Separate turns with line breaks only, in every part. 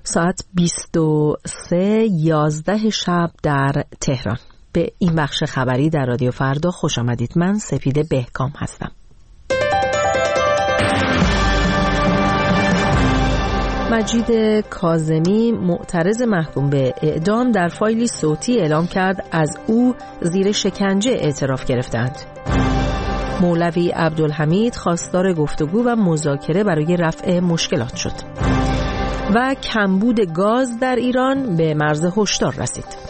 ساعت 23:11 شب در تهران. به این بخش خبری در رادیو فردا خوش آمدید. من سپیده بهکام هستم. مجید کاظمی معترض محکوم به اعدام در فایلی صوتی اعلام کرد از او زیر شکنجه اعتراف گرفتند. مولوی عبدالحمید خواستار گفتگو و مذاکره برای رفع مشکلات شد. و کمبود گاز در ایران به مرز هشدار رسید.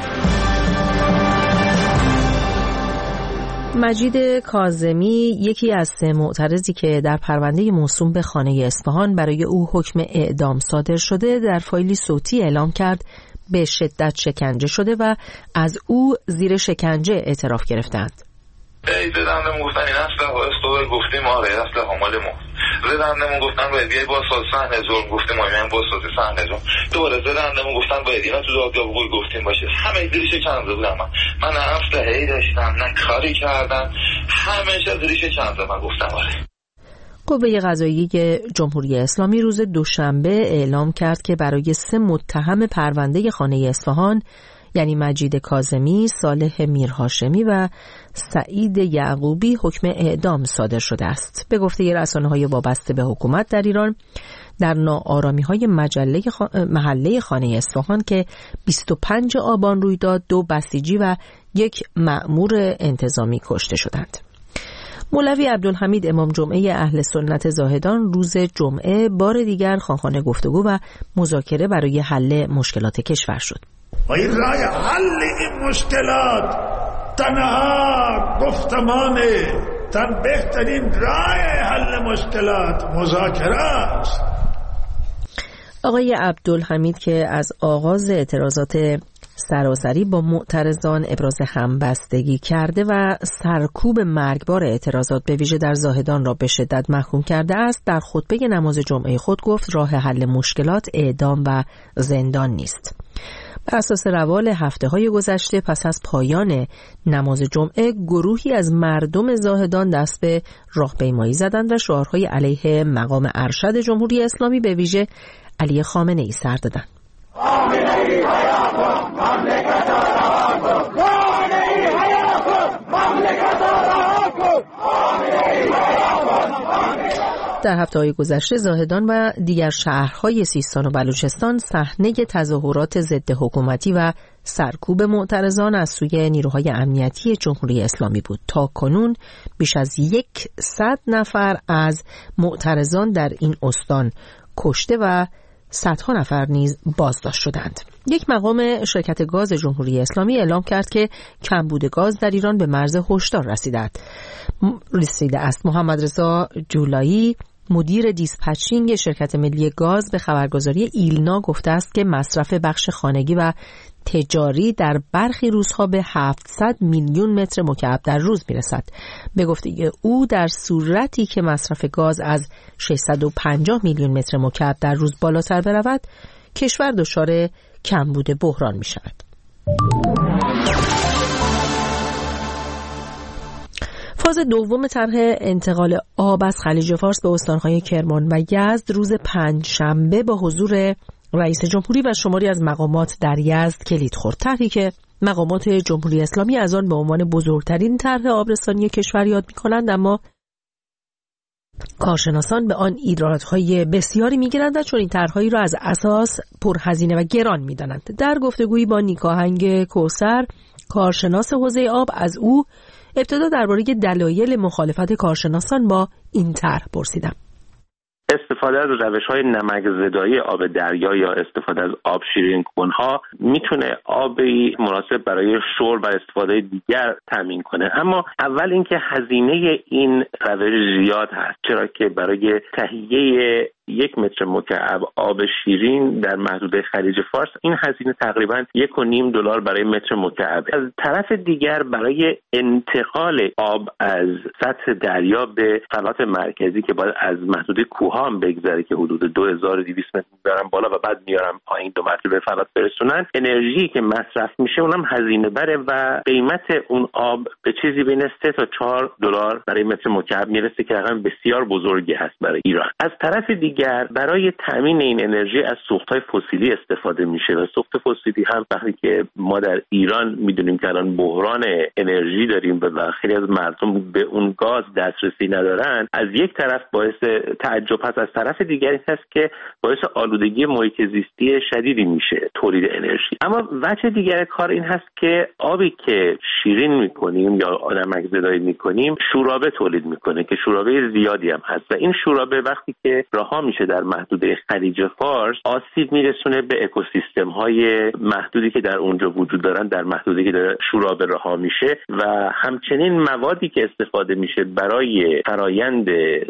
مجید کاظمی یکی از 3 معترضی که در پرونده موسوم به خانه اصفهان برای او حکم اعدام صادر شده در فایلی صوتی اعلام کرد به شدت شکنجه شده و از او زیر شکنجه اعتراف گرفتند.
زدندمون گفتن این اصلا استوار گفتیم آره اصلا مال ما. زدندمون گفتن باید بیای با ساز صحنه ظلم گفتیم آره با ساز صحنه ظلم. دوباره زدندمون گفتن باید اینا تو دادگاه بگوی گفتیم باشه. همه زیرش چند بودم من نه اسلحه‌ای داشتم نه کاری کردم، همیشه زیرش چند من گفتم آره.
قوه قضاییه جمهوری اسلامی روز دوشنبه اعلام کرد که برای 3 متهم پرونده خانه اصفهان یعنی مجید کاظمی، صالح میرهاشمی و سعید یعقوبی حکم اعدام صادر شده است. به گفته رسانه‌های وابسته به حکومت در ایران در ناآرامی‌های محله خانه اصفهان که 25 آبان روی داد 2 بسیجی و 1 مأمور انتظامی کشته شدند. مولوی عبدالحمید امام جمعه اهل سنت زاهدان روز جمعه بار دیگر خواهان گفتگو و مذاکره برای حل مشکلات کشور شد.
و این راه حل این مشکلات تنها گفتمانه، بهترین راه حل مشکلات مذاکره است.
آقای عبدالحمید که از آغاز اعتراضات سراسری با معترضان ابراز همبستگی کرده و سرکوب مرگبار اعتراضات به ویژه در زاهدان را به شدت محکوم کرده است، در خطبه نماز جمعه خود گفت راه حل مشکلات اعدام و زندان نیست. بر اساس روال هفته‌های گذشته پس از پایان نماز جمعه گروهی از مردم زاهدان دست به راهپیمایی زدند و شعارهای علیه مقام ارشد جمهوری اسلامی به ویژه علی خامنه‌ای سر دادند. در هفته‌های گذشته زاهدان و دیگر شهرهای سیستان و بلوچستان صحنه تظاهرات ضد حکومتی و سرکوب معترضان از سوی نیروهای امنیتی جمهوری اسلامی بود. تا کنون بیش از 100 نفر از معترضان در این استان کشته و صدها نفر نیز بازداشت شدند. یک مقام شرکت گاز جمهوری اسلامی اعلام کرد که کمبود گاز در ایران به مرز هشدار رسیده است. محمد رضا جولایی مدیر دیسپچینگ شرکت ملی گاز به خبرگزاری ایلنا گفته است که مصرف بخش خانگی و تجاری در برخی روزها به 700 میلیون متر مکعب در روز میرسد. به گفته او در صورتی که مصرف گاز از 650 میلیون متر مکعب در روز بالاتر برود، کشور دچار کمبود بحران می شود. فاز دوم طرح انتقال آب از خلیج فارس به استانهای کرمان و یزد روز پنجشنبه با حضور رئیس جمهوری و شماری از مقامات در یزد کلید خورد. طرحی که مقامات جمهوری اسلامی از آن به عنوان بزرگترین طرح آبرسانی کشور یاد می‌کنند، اما کارشناسان به آن ایرادهای بسیاری می‌گیرند و چون این طرح‌هایی را از اساس پرهزینه و گران می‌دانند. در گفتگویی با نیکاهنگ کوثر، کارشناس حوزه آب، از او ابتدا درباره دلایل مخالفت کارشناسان با این طرح پرسیدم.
استفاده از روش‌های نمک‌زدایی آب دریا یا استفاده از آب شیرین کنها میتونه آبی مناسب برای شرب و استفاده دیگر تامین کنه، اما اول اینکه هزینه این روش زیاد هست، چرا که برای تهیه 1 متر مکعب آب شیرین در محدوده خلیج فارس این هزینه تقریباً $1.5 برای متر مکعب. از طرف دیگر برای انتقال آب از سطح دریا به فلات مرکزی که باید از محدوده کوهها هم بگذره که حدود 2200 متر میبرن بالا و بعد میارن پایین 2 مرتبه به فلات برسونن، انرژی که مصرف میشه اونم هزینه بره و قیمت اون آب به چیزی بین 3 تا $4 برای متر مکعب میرسه که رقم بسیار بزرگی هست برای ایران. از طرف دیگر دیگر برای تامین این انرژی از سوخت‌های فسیلی استفاده میشه و سوخت فسیلی هم وقتی که ما در ایران میدونیم که الان بحران انرژی داریم و خیلی از مردم به اون گاز دسترسی ندارن، از یک طرف باعث تعجب هست، از طرف دیگری هست که باعث آلودگی محیط زیستی شدیدی میشه تولید انرژی. اما وجه دیگر کار این هست که آبی که شیرین میکنیم یا نمک زدایی میکنیم شورابه تولید میکنه که شورابه زیادی هم هست و این شورابه وقتی که رها میشه در محدوده خلیج فارس آسیب میرسونه به اکوسیستم های محدودی که در اونجا وجود دارن، در محدودی که در شورابه رها میشه و همچنین موادی که استفاده میشه برای فرایند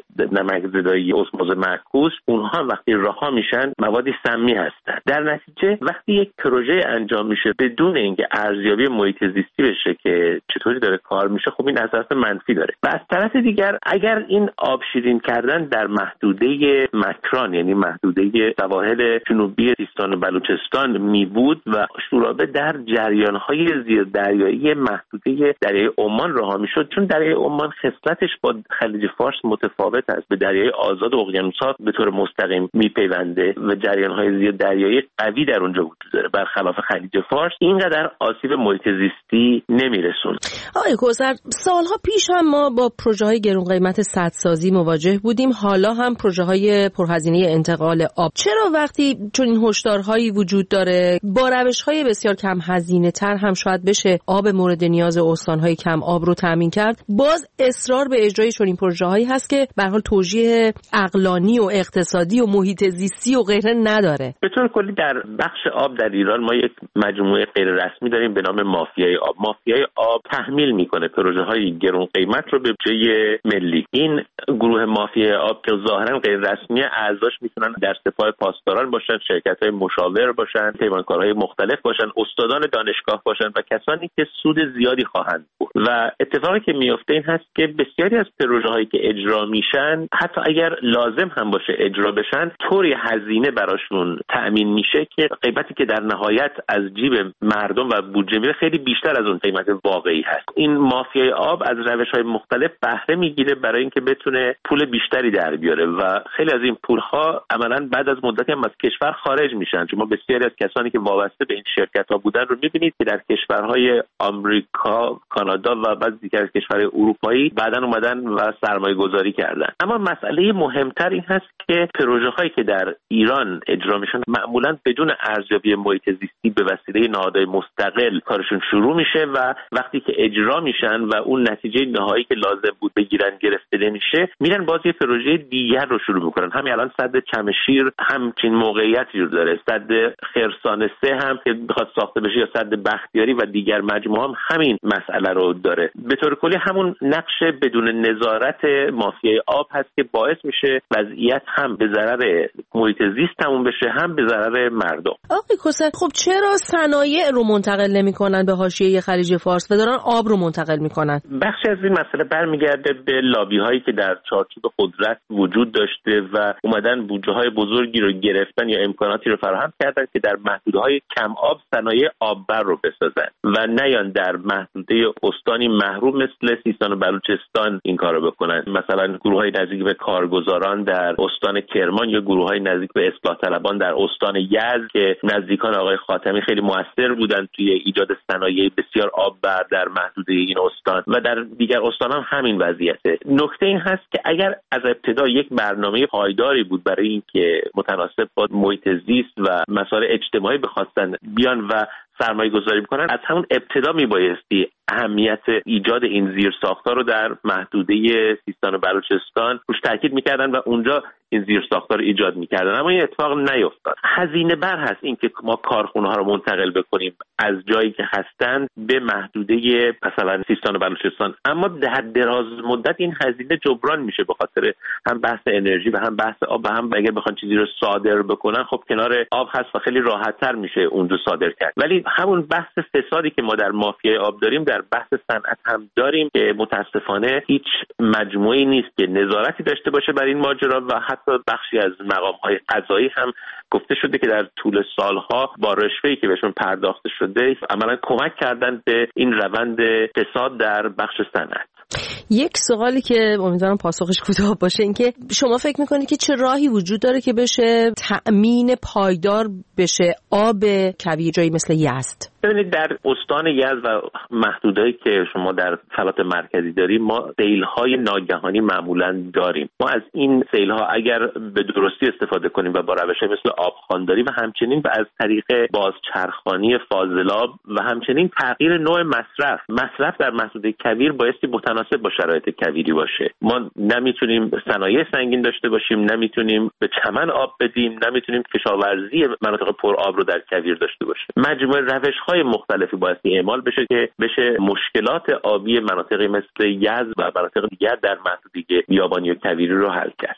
نمک زدایی اسموز معکوس، اونها وقتی رها میشن موادی سمی هستن. در نتیجه وقتی یک پروژه انجام میشه بدون اینکه ارزیابی محیط زیستی بشه که چطوری داره کار میشه، خب این اثرات منفی داره. و از طرف دیگر اگر این آب شیرین کردن در محدوده مکران، یعنی محدوده سواحل جنوبی سیستان و بلوچستان می بود و شورابه در جریان‌های زیردریایی محدوده دریای عمان رها میشد، چون دریای عمان خصلتش با خلیج فارس متفاوت است، به دریای آزاد اقیانوس‌ها به طور مستقیم میپیونده و جریان‌های زیردریایی قوی در اونجا وجود داره. برخلاف خلیج فارس اینقدر آسیب محیط زیستی نمیرسونه.
آقای کوثر، سالها پیش هم ما با پروژه‌های گران قیمت سدسازی مواجه بودیم، حالا هم پروژه‌های پرهزینه انتقال آب. چرا وقتی چون این هشدارهایی وجود داره با روش‌های بسیار کم هزینه تر هم شاید بشه آب مورد نیاز استان‌های کم آب رو تامین کرد، باز اصرار به اجرای چنین این پروژه‌هایی هست که به هر حال توجیه عقلانی و اقتصادی و محیط زیستی و غیره نداره؟
به طور کلی در بخش آب در ایران ما یک مجموعه غیر رسمی داریم به نام مافیای آب. مافیای آب تحمیل میکنه پروژه‌های گران قیمت رو به بودجه ملی. این گروه مافیای آب که ظاهرا غیر رسمی، اعضاش میتونن در سپاه پاسداران باشن، شرکت‌های مشاور باشن، پیمانکارهای مختلف باشن، استادان دانشگاه باشن و کسانی که سود زیادی خواهند برد. و اتفاقی که میفته این هست که بسیاری از پروژه‌هایی که اجرا میشن حتی اگر لازم هم باشه اجرا بشن طوری هزینه براشون تأمین میشه که قیمتی که در نهایت از جیب مردم و بودجه میره خیلی بیشتر از اون قیمت واقعی هست. این مافیای آب از روش‌های مختلف بهره میگیره برای اینکه بتونه پول بیشتری در بیاره و خیلی از این پول‌ها عملاً بعد از مدتی هم از کشور خارج میشن. شما بسیاری از کسانی که وابسته به این شرکت‌ها بودن رو می‌بینید که در کشورهای آمریکا، کانادا و بعضی دیگر از کشورهای اروپایی بعداً اومدن و سرمایه‌گذاری کردن. اما مسئله مهمتر این هست که پروژه‌هایی که در ایران اجرا میشن معمولاً بدون ارزیابی محیط زیستی به وسیله نهادهای مستقل کارشون شروع میشه و وقتی که اجرا میشن و اون نتیجه نهایی که لازم بود بگیرن گرفته نمیشه، میرن باز یه پروژه دیگر رو شروع میکنن. همین الان سد چمشیر همچین موقعیتی رو داره، سد خرسانه 3 هم که بخواد ساخته بشه یا سد بختیاری و دیگر مجموعه هم همین مسئله رو داره. به طور کلی همون نقش بدون نظارت مافیای آب هست که باعث میشه وضعیت هم به ضرر محیط زیست تموم بشه هم به ضرر مردم.
آقای کوثر، خب چرا صنایع رو منتقل نمی‌کنن به حاشیه خلیج فارس و دارن آب رو منتقل می‌کنن؟
بخشی از این مسئله برمیگرده به لابی‌هایی که در چارچوب قدرت وجود داشته و اومدن بودجه‌های بزرگی رو گرفتن یا امکاناتی رو فراهم کردن که در محدوده‌های کم آب صنایع آببر رو بسازن و نیان در محدوده استانی محروم مثل سیستان و بلوچستان این کارو بکنن. مثلا گروه‌های نزدیک به کارگزاران در استان کرمان یا گروه‌های نزدیک به اصلاح طلبان در استان یزد که نزدیکان آقای خاتمی خیلی موثر بودن توی ایجاد صنایع بسیار آببر در محدوده این استان و در دیگر استان‌ها همین وضعیته. نکته این هست که اگر از ابتدا یک برنامه پایداری بود برای اینکه متناسب با محیط زیست و مسائل اجتماعی بخواستن بیان و سرمایه گذاری بکنن، از همون ابتدا میبایستی اهمیت ایجاد این زیرساخت‌ها رو در محدوده سیستان و بلوچستان روش تاکید میکردن و اونجا این زیرساخت‌ها رو ایجاد میکردن. اما این اتفاق نیفتاد. هزینه بر هست این که ما کارخونه‌ها رو منتقل بکنیم از جایی که هستن به محدوده مثلا سیستان و بلوچستان، اما در دراز مدت این هزینه جبران میشه به خاطر هم بحث انرژی و هم بحث آب و هم اگه بخوان چیزی رو صادر بکنن خب کنار آب هست و خیلی راحت‌تر میشه اونجا صادر کرد. ولی همون بحث فسادی که ما در مافیای آب داریم در بحث صنعت هم داریم که متاسفانه هیچ مجموعی نیست که نظارتی داشته باشه بر این ماجرا و حتی بخشی از مقام‌های قضایی هم گفته شده که در طول سالها با رشوه‌ای که بهشون پرداخته شده عملاً کمک کردن به این روند فساد در بخش صنعت.
یک سوالی که امیدوارم پاسخش کوتاه باشه این که شما فکر میکنید که چه راهی وجود داره که بشه تأمین پایدار بشه آب کویر جایی مثل یزد؟
ببینید در استان یزد و محدودهایی که شما در فلات مرکزی داریم ما سیل‌های ناگهانی معمولاً داریم. ما از این سیل‌ها اگر به درستی استفاده کنیم و با روش‌های مثل آبخوانداری و همچنین از طریق بازچرخانی فاضلاب و همچنین تغییر نوع مصرف در محدوده کویر بایستی متناسب با شرایط کویری باشه. ما نمیتونیم صنایع سنگین داشته باشیم، نمیتونیم به چمن آب بدیم، نمیتونیم کشاورزی مناطق پر آب رو در کویر داشته باشیم. مجموعه روش‌های مختلفی بایستی اعمال بشه که بشه مشکلات آبی مناطقی مثل یزد و مناطق دیگر در محدوده بیابانی و کویری رو حل کرد.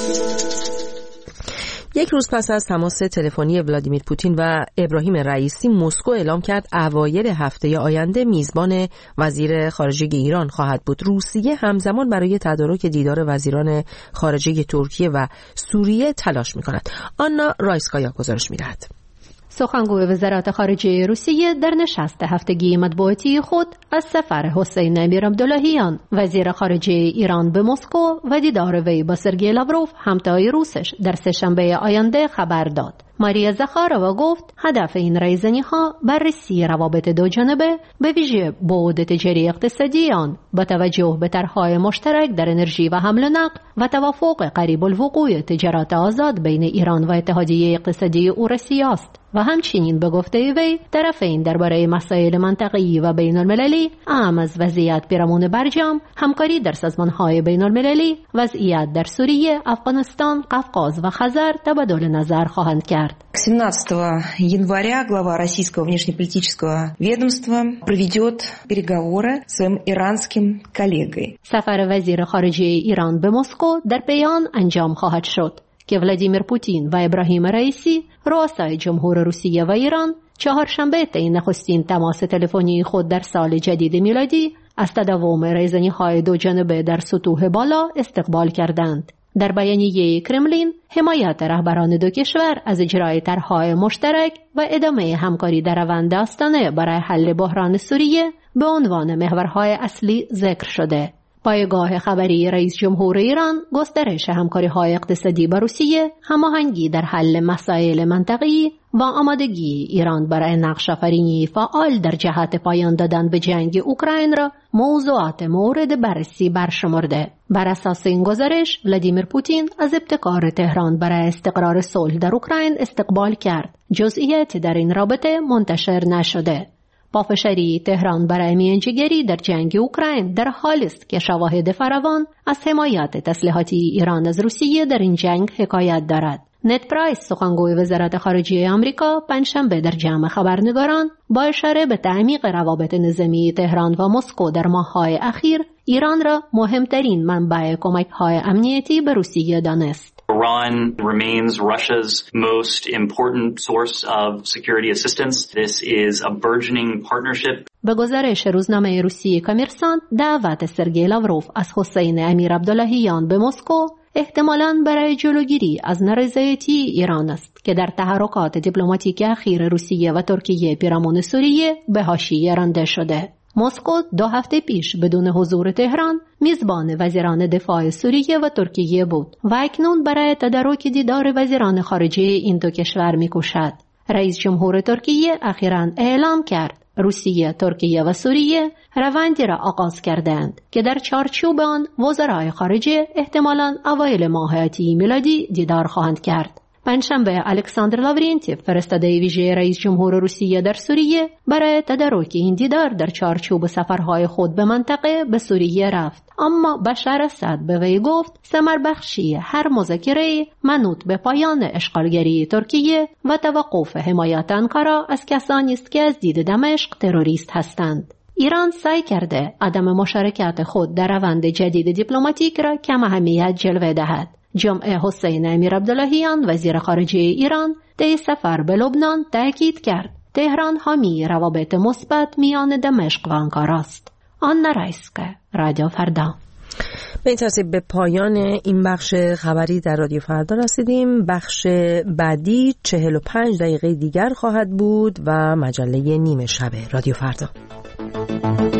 یک روز پس از تماس تلفنی ولادیمیر پوتین و ابراهیم رئیسی، مسکو اعلام کرد اوایل هفته آینده میزبان وزیر خارجه ایران خواهد بود. روسیه همزمان برای تدارک دیدار وزیران خارجه ترکیه و سوریه تلاش می‌کند. آنا رایسکایا گزارش می‌دهد.
سخنگوی وزارت خارجه روسیه در نشست هفتگی مطبوعاتی خود از سفر حسین امیر عبداللهیان وزیر خارجه ایران به مسکو و دیدار وی با سرگئی لاوروف همتای روسش در سه‌شنبه آینده خبر داد. ماریا زخارова گفت هدف این رایزنی‌ها بررسی روابط دو جانبه به ویژه بعد تجاری اقتصادی آن با توجه به طرح‌های مشترک در انرژی و حمل و نقل و توافق قریب الوقوع تجارت آزاد بین ایران و اتحادیه اقتصادی اوراسیا است و همچنین به گفته وی طرفین درباره مسائل منطقه‌ای و بین‌المللی اهم از وضعیت پیرامون برجام، همکاری در سازمان‌های بین‌المللی، وضعیت در سوریه، افغانستان، قفقاز و خزر تبادل نظر خواهند کرد.
17 января глава российского внешнеполитического ведомства проведет переговоры с своим иранским коллегой.
سفر وزیر خارجه ایران به مسکو در بیان انجام خواهد شد که ولادیمیر پوتین و ابراهیم رئیسی رؤسای جمهور روسیه و ایران چهارشنبه طی نخستین تماس تلفنی خود در سال جدید میلادی از تداوم رایزنی‌های دو جانبه در سطوح بالا استقبال کردند. در بیانیه کرملین حمایت رهبران دو کشور از اجرای طرح‌های مشترک و ادامه همکاری در روند آستانه برای حل بحران سوریه به عنوان محورهای اصلی ذکر شده. پایگاه خبری رئیس جمهور ایران گسترش همکاری‌های اقتصادی با روسیه، هماهنگی در حل مسائل منطقه‌ای و آمادگی ایران برای نقش‌آفرینی فعال در جهت پایان دادن به جنگ اوکراین را موضوعات مورد بررسی برشمرده. بر اساس این گزارش ولادیمیر پوتین از ابتکار تهران برای استقرار صلح در اوکراین استقبال کرد. جزئیات در این رابطه منتشر نشده. پافشاری تهران برای میانجیگری در جنگ اوکراین در حالی است که شواهد فراوان از حمایت تسلیحاتی ایران از روسیه در این جنگ حکایت دارد. نت پرایس، سخنگوی وزارت خارجه آمریکا، پنجشنبه در جمع خبرنگاران با اشاره به تعمیق روابط نظامی تهران و مسکو در ماه‌های اخیر ایران را مهمترین منبع کمک‌های امنیتی به روسیه دانست.
Iran remains Russia's most important source of security assistance. This is a burgeoning partnership.
به گزارش روزنامه روسی کامرسانت، دعوت سرگئی لاوروف از حسین امیر عبداللهیان به مسکو احتمالاً برای جلوگیری از نارضایتی ایران است که در تحرکات دیپلماتیک اخیر روسیه و ترکیه پیرامون سوریه به حاشیه رانده شده. مسکو 2 هفته پیش بدون حضور تهران میزبان وزیران دفاع سوریه و ترکیه بود و اکنون برای تدارک دیدار وزیران خارجه این دو کشور می‌کوشد. رئیس جمهور ترکیه اخیراً اعلام کرد روسیه، ترکیه و سوریه روندی را آغاز کردند که در چارچوب آن وزرای خارجه احتمالاً اوایل ماه آتی میلادی دیدار خواهند کرد. پنجشنبه الکساندر لاورینتیف، فرستاده ویژه رئیس جمهور روسیه در سوریه، برای تدارک این دیدار در چارچوب سفرهای خود به منطقه به سوریه رفت، اما بشار اسد به وی گفت ثمربخشی هر مذاکره منوط به پایان اشغالگری ترکیه و توقف حمایت آنکارا از کسانی است که از دید دمشق تروریست هستند. ایران سعی کرده عدم مشارکت خود در روند جدید دیپلماتیک را کم اهمیت جلوه دهد. جمعه حسین امیر عبداللهیان وزیر خارجه ایران طی سفر به لبنان تاکید کرد تهران حامی روابط مثبت میان دمشق و آنکارا است. آنا رایسکا، رادیو فردا.
به این ترتیب به پایان این بخش خبری در رادیو فردا رسیدیم. بخش بعدی 45 دقیقه دیگر خواهد بود و مجله نیمه شب رادیو فردا.